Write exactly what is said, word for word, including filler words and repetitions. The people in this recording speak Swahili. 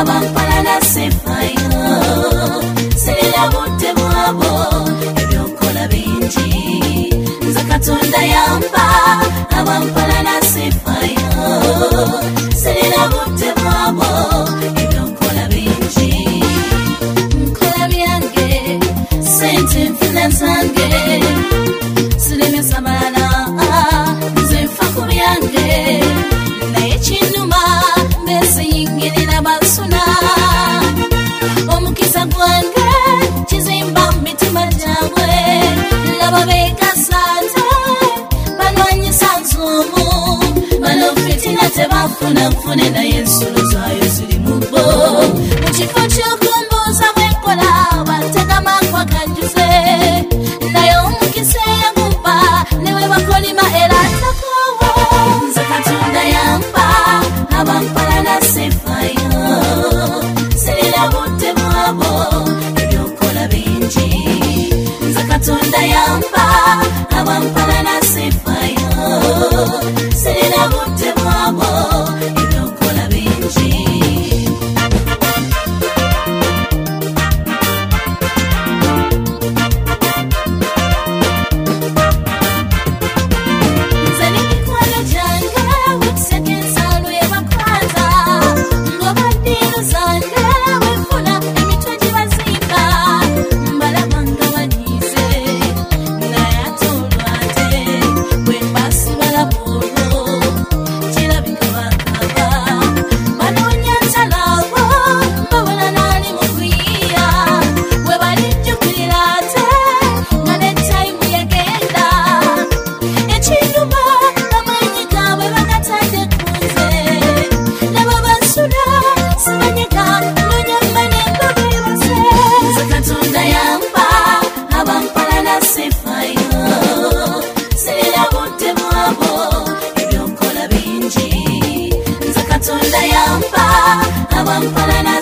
abampala na sefayo sirina budde bwabo ebyokola bingi nze Katonda yamba abampala na sefayo sirina budde bwabo ebyokola bingi nkola byange sente nfuna zange sirimesa balala nze nfa ku byange naye kinuma mbesiyingirira basuna omukiza gwange kizimba mu mitima gyabwe laba beegasaate balwanyisa nzuumu bano fitina tebafuna nfune naye ensulo zaayo ziri mu bo mu kifo ky'okumbuuza bwenkola bategamakwa ganjuze naye omukisa eyaguba newe bakolima era atakowa nze Katonda yamba abampala na sefayo sirina budde bwabo ebyokola bingi nze Katonda yamba abampala na sefayo sirina budde bwabo ebyokola bingi Katonda yamba abampala na